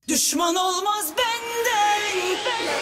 Düşman olmaz benden.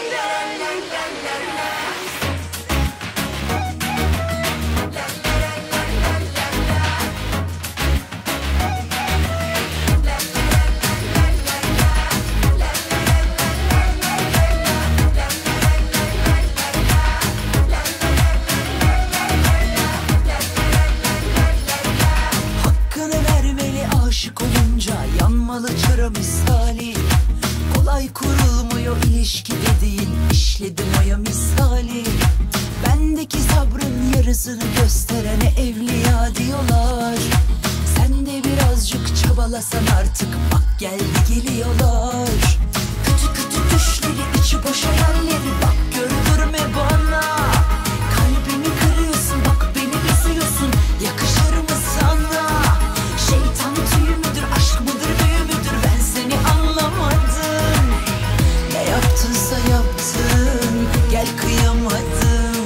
Hakkını vermeli aşık olunca, yanmalı çıra misali. Kolay kurulmuyor ilişki dediğin, işledim oya misali. Bendeki sabrın yarısını gösterene evliya diyorlar. Sen de birazcık çabalasan artık, bak geldi geliyorlar. Kötü kötü düşleri, içi boş hayalleri, bak gördürme bana. Kalbimi kırıyorsun, bak beni üzüyorsun, yakışır mı sana? Şeytan tüyü müdür, aşk mıdır, büyü müdür, ben seni anlamadım. Ne yaptınsa yaptın, gel kıyamadım.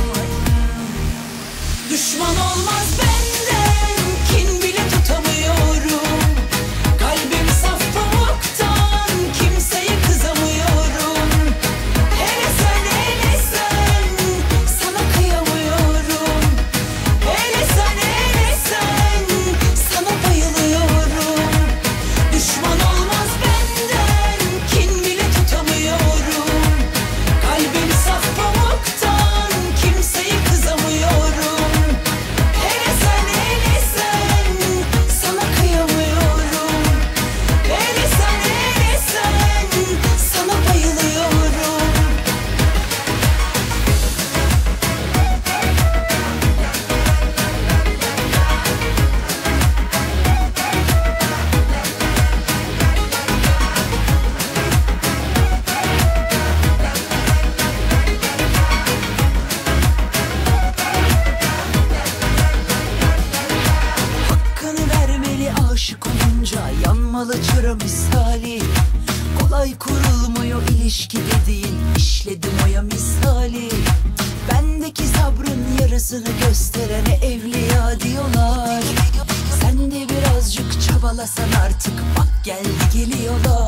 Düşman olmaz benden, kin bile tutamıyorum. Kalbim saf pamuktan, kimseye kızamıyorum. Hele sen, sana kıyamıyorum. Hele sen, sana bayılıyorum. Düşman olmaz benden, kin bile tutamıyorum. Kalbim saf pamuktan, kimseye kızamıyorum. Hele sen, sana kıyamıyorum. Hele sen, sana bayılıyorum. Hakkını vermeli aşık olunca, yanmalı çıra misali. Kolay kurulmuyor ilişki dediğin, işledim oya misali. Bendeki sabrın yarısını gösterene evliya diyorlar. Sen de birazcık çabalasan artık, bak geldi geliyorlar.